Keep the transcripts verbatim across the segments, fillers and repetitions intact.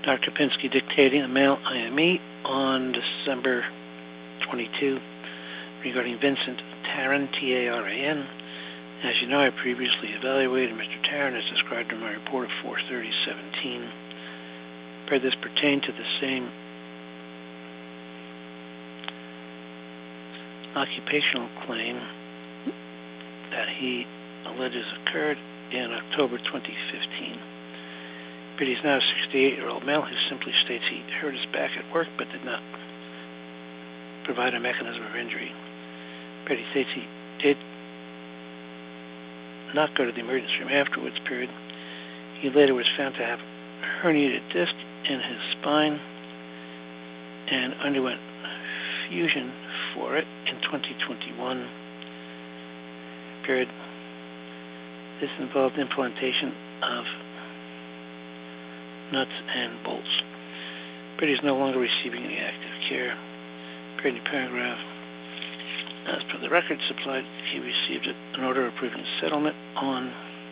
Doctor Pinsky dictating a mail I M E on December twenty-second regarding Vincent Taran, T A R A N. As you know, I previously evaluated Mister Taran as described in my report of four thirty seventeen. Where this pertained to the same occupational claim that he alleges occurred in October twenty fifteen. But he's now a sixty-eight-year-old male who simply states he hurt his back at work but did not provide a mechanism of injury. But he states he did not go to the emergency room afterwards, period. He later was found to have a herniated disc in his spine and underwent fusion for it in twenty twenty-one, period. This involved implantation of nuts and bolts. But he's no longer receiving any active care. Period. Paragraph. As per the record supplied, he received an order approving settlement on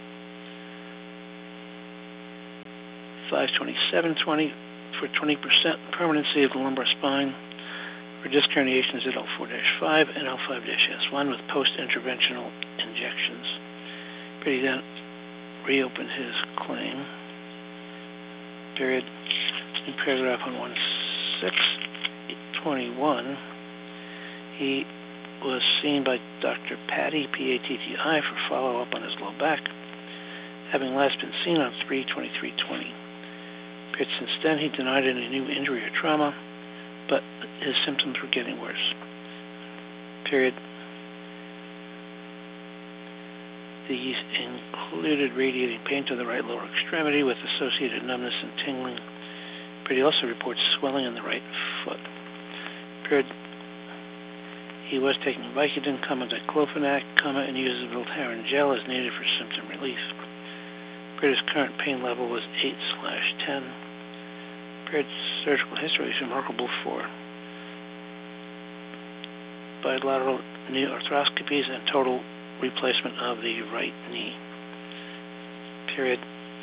five twenty-seven twenty for twenty percent permanency of the lumbar spine for disc herniations at L four dash five and L five dash S one with post-interventional injections. But he then reopened his claim. Period. In paragraph one one six twenty-one, he was seen by Doctor Patty, P A T T I, for follow-up on his low back, having last been seen on three twenty-three twenty. Since then, he denied any new injury or trauma, but his symptoms were getting worse. Period. These included radiating pain to the right lower extremity with associated numbness and tingling. But he also reports swelling in the right foot. Period. He was taking Vicodin, diclofenac, and uses Voltaren gel as needed for symptom relief. Period. His current pain level was eight slash ten. Period. Surgical history is remarkable for bilateral knee arthroscopies and total replacement of the right knee. Period.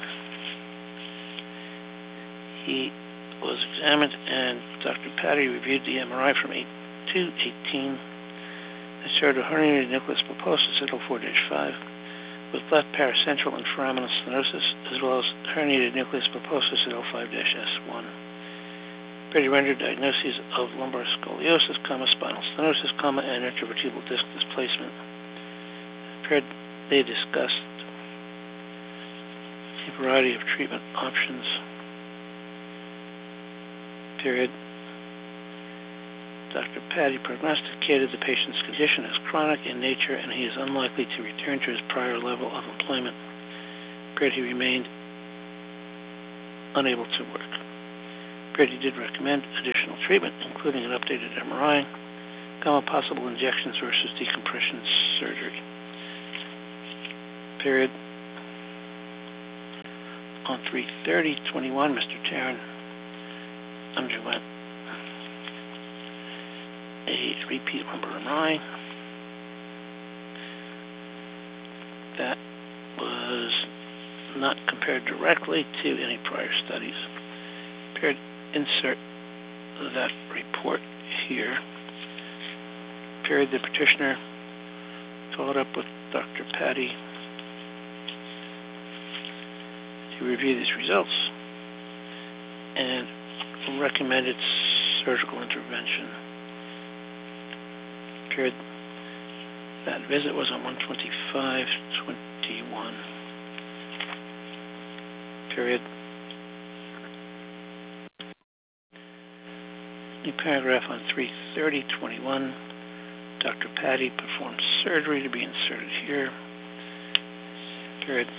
He was examined and Doctor Patty reviewed the M R I from eight two eighteen that showed a herniated nucleus pulposus at L four dash five with left paracentral and foraminal stenosis, as well as herniated nucleus pulposus at L five dash S one. Pretty rendered diagnoses of lumbar scoliosis, comma, spinal stenosis, comma, and intervertebral disc displacement. They discussed a variety of treatment options. Period. Doctor Patty prognosticated the patient's condition as chronic in nature and he is unlikely to return to his prior level of employment. Period. He remained unable to work. Period. He did recommend additional treatment, including an updated M R I, comma, possible injections versus decompression surgery. Period. On three thirty twenty-one, Mister Taran underwent a repeat lumbar M R I that was not compared directly to any prior studies. Period. Insert that report here. Period. The petitioner followed up with Doctor Patty to review these results and recommended surgical intervention. Period. That visit was on one twenty-five twenty-one. Period. New paragraph on three thirty twenty-one. Doctor Patty performed surgery to be inserted here. Period.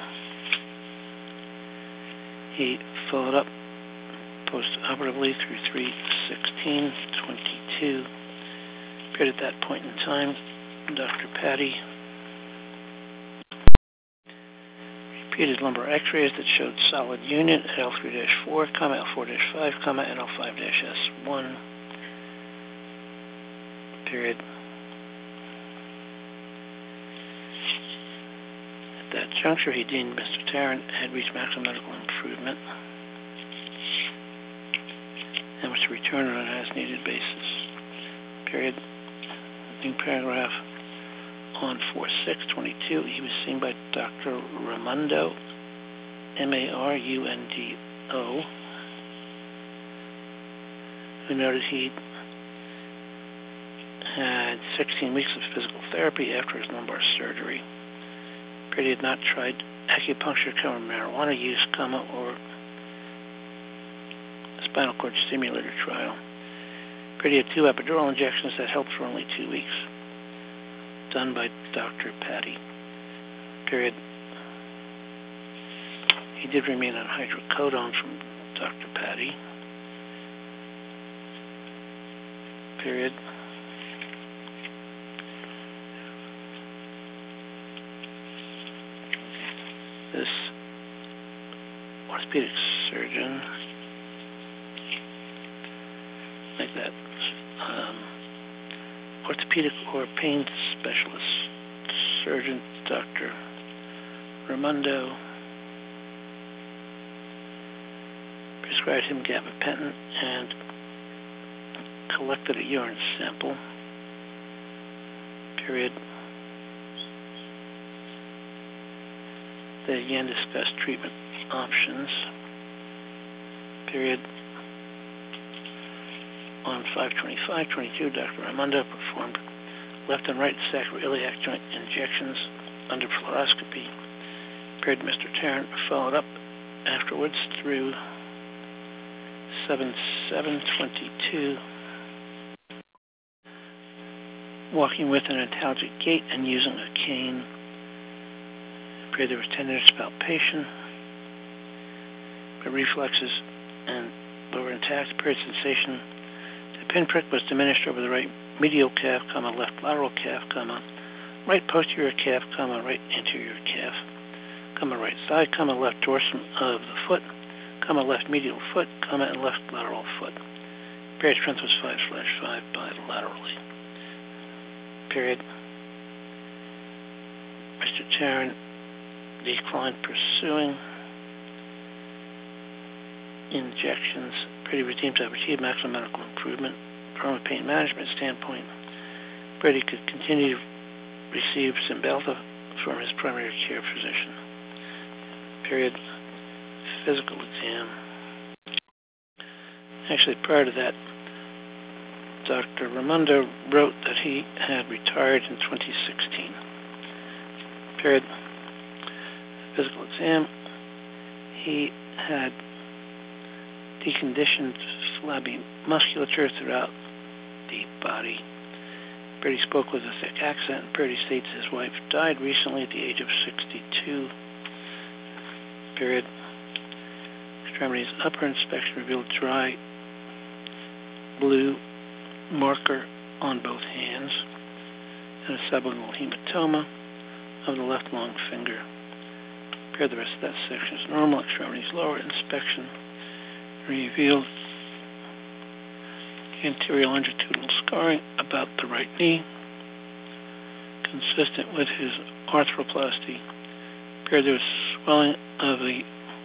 He followed up post-operatively through three sixteen twenty-two. Period. At that point in time, Doctor Patty repeated lumbar x-rays that showed solid union at L three dash four, L four dash five, and L five dash S one. Period. At that juncture, he deemed Mister Taran had reached maximum medical improvement. and was to return on an as-needed basis. Period. New paragraph. On four six twenty-two, he was seen by Doctor Ramundo, M A R U N D O, who noted he had sixteen weeks of physical therapy after his lumbar surgery. He had not tried acupuncture, comma, marijuana use, comma, or spinal cord stimulator trial. Brady had two epidural injections that helped for only two weeks, done by Doctor Patty. Period. He did remain on hydrocodone from Doctor Patty. Period. This orthopedic surgeon, like that, um, orthopedic or pain specialist surgeon, Doctor Ramundo, prescribed him gabapentin and collected a urine sample. Period. They again discussed treatment options. Period. On five twenty-five twenty-two, Doctor Ramundo performed left and right sacroiliac joint injections under fluoroscopy. Period. Mister Tarrant followed up afterwards through seven seven twenty-two, walking with an antalgic gait and using a cane. There was tenderness palpation, but reflexes and were intact. Period. Sensation. The pinprick was diminished over the right medial calf, comma, left lateral calf, comma, right posterior calf, comma, right anterior calf, comma, right side, comma, left dorsum of the foot, comma, left medial foot, comma, and left lateral foot. Period. Strength was five slash five bilaterally. Period. Mister Tarrant declined pursuing injections. Brady was deemed to have achieved maximum medical improvement. From a pain management standpoint, Brady could continue to receive Cymbalta from his primary care physician. Period. Physical exam. Actually, prior to that, Doctor Ramundo wrote that he had retired in twenty sixteen. Period. Physical exam. He had deconditioned flabby musculature throughout the body. Brady spoke with a thick accent. Brady states his wife died recently at the age of sixty-two. Period. Extremities. Upper inspection revealed dry blue marker on both hands and a sublingual hematoma of the left long finger. Period. The rest of that section is normal. Extremities. Lower inspection revealed anterior longitudinal scarring about the right knee, consistent with his arthroplasty. Period. There was swelling of the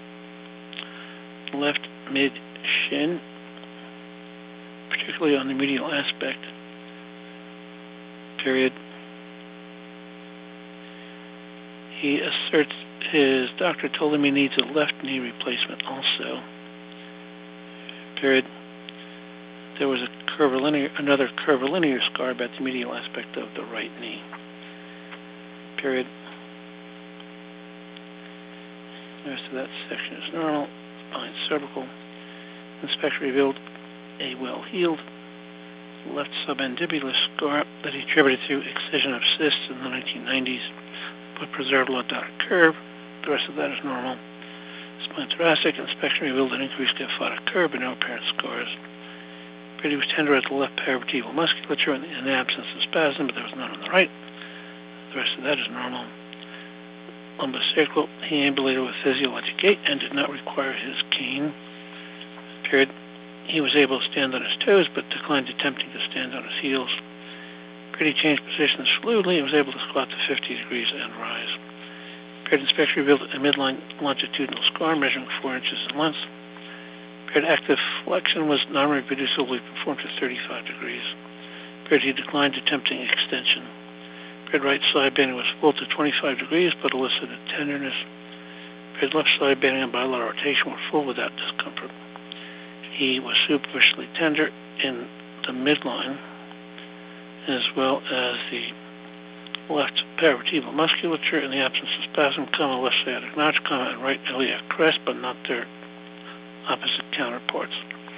left mid-shin, particularly on the medial aspect. Period. He asserts his doctor told him he needs a left knee replacement also. Period. There was a curvilinear, another curvilinear scar about the medial aspect of the right knee. Period. The rest of that section is normal. Spine, cervical. Inspection revealed a well-healed left submandibular scar that he attributed to excision of cysts in the nineteen nineties, but preserved lordotic curve. The rest of that is normal. Spine thoracic inspection revealed an increased kyphotic curve but no apparent scars. Brady was tender at the left paravertebral musculature in the absence of spasm, but there was none on the right. The rest of that is normal. Lumbosacral, he ambulated with physiologic gait and did not require his cane. Period. He was able to stand on his toes, but declined attempting to stand on his heels. Brady changed positions fluidly and was able to squat to fifty degrees and rise. Period. Inspection revealed a midline longitudinal scar measuring four inches in length. Period. Active flexion was non-reproducibly performed to thirty-five degrees. Period. He declined attempting extension. Period. Right side bending was full to twenty-five degrees, but elicited tenderness. Period. Left side bending and bilateral rotation were full without discomfort. He was superficially tender in the midline, as well as the left paravertebral musculature in the absence of spasm, comma, left sciatic notch, comma, and right iliac crest, but not their opposite counterparts.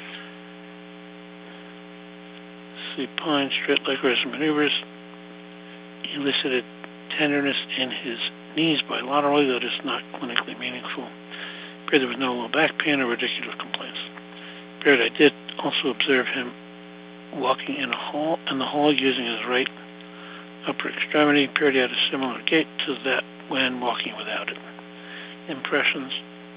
Supine straight leg raise maneuvers elicited tenderness in his knees bilaterally, that is not clinically meaningful. Period. There was no low back pain or radicular complaints. Period. I did also observe him walking in a hall in the hall using his right upper extremity. Period. He had a similar gait to that when walking without it. Impressions.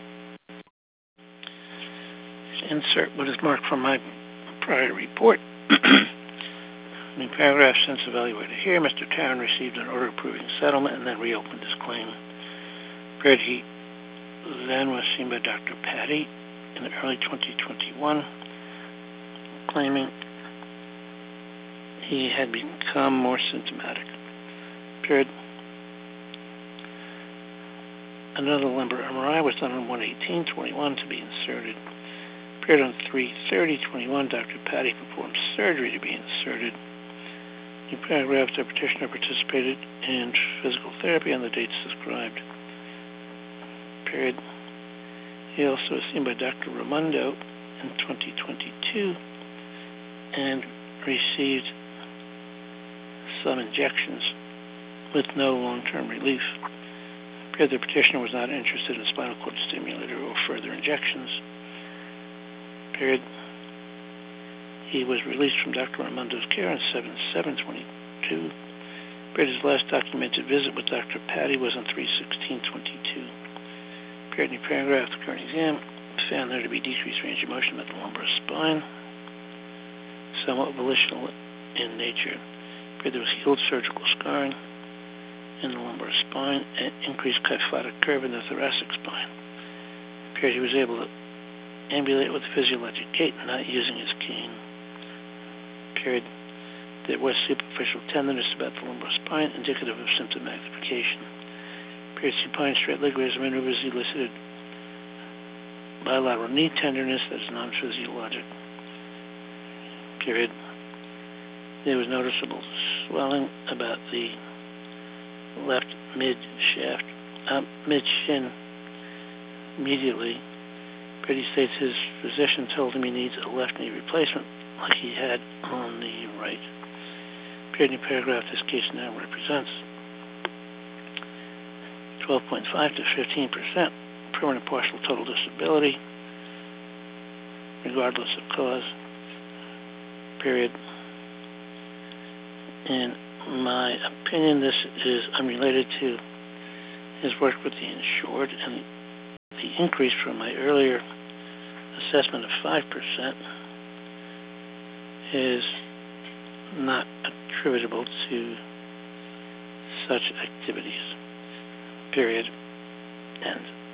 Insert what is marked from my prior report. In paragraph since evaluated here, Mister Tarrant received an order approving settlement and then reopened his claim. Period. He then was seen by Doctor Patty in early twenty twenty-one, claiming he had become more symptomatic. Period. Another lumbar M R I was done on one eighteen twenty-one to be inserted. Period. On three thirty twenty-one, Doctor Patty performed surgery to be inserted. In paragraph, the petitioner participated in physical therapy on the dates described. Period. He also was seen by Doctor Raimondo in twenty twenty-two and received some injections with no long-term relief. Period. The petitioner was not interested in spinal cord stimulator or further injections. Period. He was released from Doctor Raimondo's care on seven seven twenty-two. Period. His last documented visit with Doctor Patty was on three sixteen twenty-two. Period. In paragraph, the current exam found there to be decreased range of motion about the lumbar spine, somewhat volitional in nature. Period. There was healed surgical scarring in the lumbar spine and increased kyphotic curve in the thoracic spine. Period. He was able to ambulate with a physiologic gait, not using his cane. Period. There was superficial tenderness about the lumbar spine, indicative of symptom magnification. Period. Supine straight leg raise maneuvers elicited bilateral knee tenderness that is non-physiologic. Period. There was noticeable swelling about the left mid-shaft, uh, mid-shin immediately. Period. He states his physician told him he needs a left knee replacement like he had on the right. Period. In paragraph, this case now represents twelve point five to fifteen percent permanent partial total disability, regardless of cause. Period. In my opinion, this is unrelated to his work with the insured, and the increase from my earlier assessment of five percent is not attributable to such activities. Period. End.